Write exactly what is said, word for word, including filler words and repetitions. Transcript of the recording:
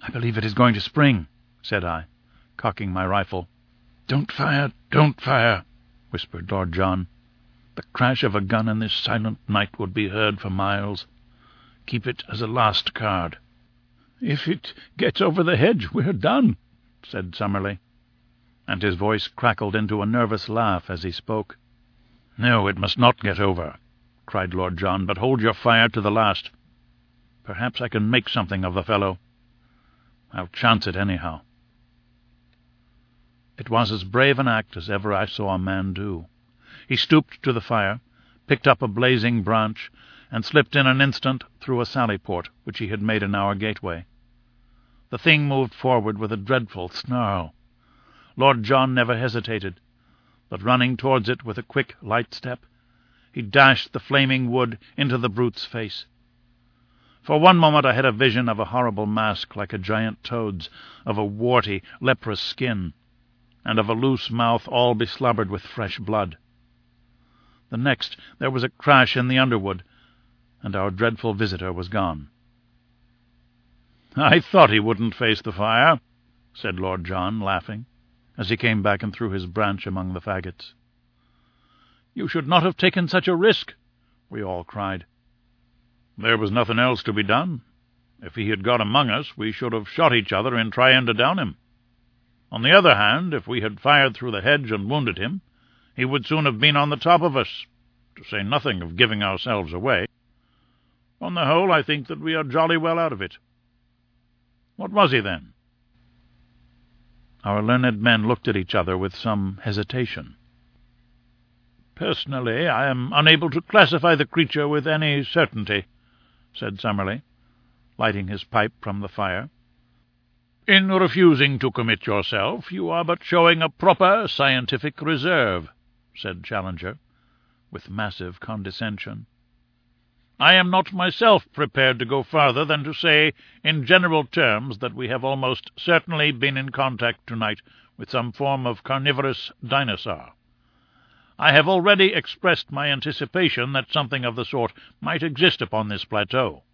"I believe it is going to spring," said I, cocking my rifle. "Don't fire, don't fire," whispered Lord John. "The crash of a gun in this silent night would be heard for miles. Keep it as a last card." "If it gets over the hedge, we're done," said Summerlee, and his voice crackled into a nervous laugh as he spoke. "No, it must not get over," cried Lord John, "but hold your fire to the last. Perhaps I can make something of the fellow. I'll chance it anyhow." It was as brave an act as ever I saw a man do. He stooped to the fire, picked up a blazing branch, and slipped in an instant through a sally-port which he had made in our gateway. The thing moved forward with a dreadful snarl. Lord John never hesitated, but running towards it with a quick, light step, he dashed the flaming wood into the brute's face. For one moment I had a vision of a horrible mask like a giant toad's, of a warty, leprous skin, and of a loose mouth all beslubbered with fresh blood. The next there was a crash in the underwood, and our dreadful visitor was gone. "I thought he wouldn't face the fire," said Lord John, laughing, as he came back and threw his branch among the faggots. "You should not have taken such a risk," we all cried. "There was nothing else to be done. If he had got among us, we should have shot each other in trying to down him. On the other hand, if we had fired through the hedge and wounded him, he would soon have been on the top of us, to say nothing of giving ourselves away. On the whole, I think that we are jolly well out of it. What was he, then?" Our learned men looked at each other with some hesitation. "Personally, I am unable to classify the creature with any certainty," said Summerlee, lighting his pipe from the fire. "In refusing to commit yourself, you are but showing a proper scientific reserve," said Challenger, with massive condescension. "I am not myself prepared to go farther than to say, in general terms, that we have almost certainly been in contact tonight with some form of carnivorous dinosaur. I have already expressed my anticipation that something of the sort might exist upon this plateau.